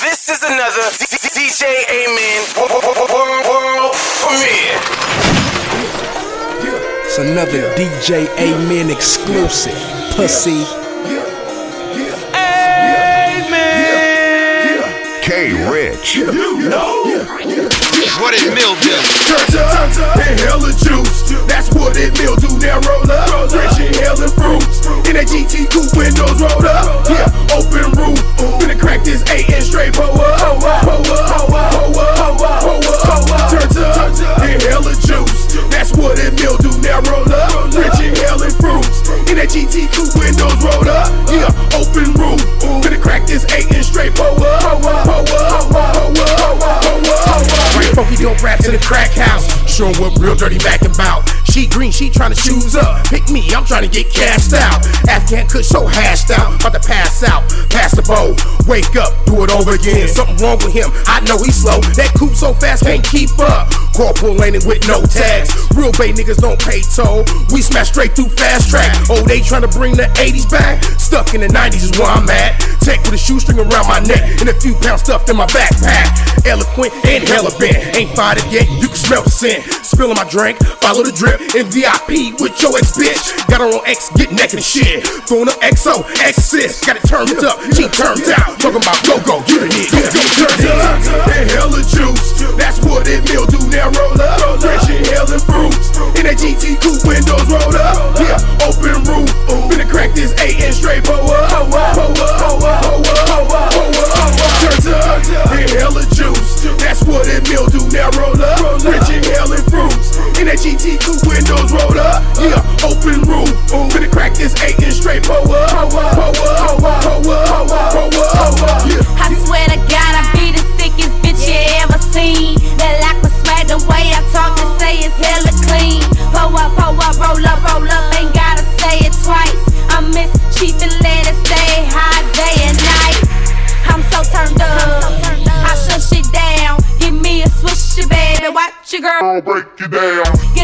This is another DJ Amen world premiere. It's another DJ Amen exclusive. Pussy. K-Rich. You know what it mildew. Turn and hella juice. That's what it mildew. Now roll up, rich in hella fruits. In that GT coupe, windows rolled up. Yeah, open roof. Finna crack this 8-inch straight. Turn and hella juice. That's what it mildew. Now roll up, rich in hella fruits. In that GT coupe, windows rolled up. Yeah, open roof. Finna crack this 8-inch straight. Bring funky dope raps in the crack house. Show 'em what real dirty Mac about. She green, she tryna shoes up. Pick me, I'm tryna get cashed out. Afghan Kush so hashed out. About to pass out, pass the bowl. Wake up, do it over again. Something wrong with him, I know he's slow. That coupe so fast, can't keep up. Corporal laning with no tags. Real Bay niggas don't pay toll. We smash straight through fast track. Oh, they tryna bring the 80s back. Stuck in the 90s is where I'm at. Tech with a shoestring around my neck and a few pounds stuffed in my backpack. Eloquent and hella bent. Ain't fired it yet, you can smell the scent. Spilling my drink, follow the drip. In VIP with your ex-bitch. Got her on X, get naked and shit. Throwing up XO, X-sis. Got it turned up, she turned out. Talking about go-go, you the nigga. Turn and hella juice. That's what it mildew. Now roll up, rich in hella fruits. In that GT coupe, windows rolled up. Yeah, open roof. Finna crack this 8-inch straight. Turn and hella juice. That's what it mildew. Now roll up, rich in hella fruits. In that GT coupe, windows rolled up. Yeah, open roof. Finna crack this 8-inch straight. I swear to God, I be the sickest bitch you ever seen. That like a smack, the way I talk and say it's hella clean. Pull up, roll up, ain't gotta say it twice. I miss Chief and let it stay high day and night. I'm so turned up, I shut shit down. Give me a swisher, baby, watch your girl I'll break you down.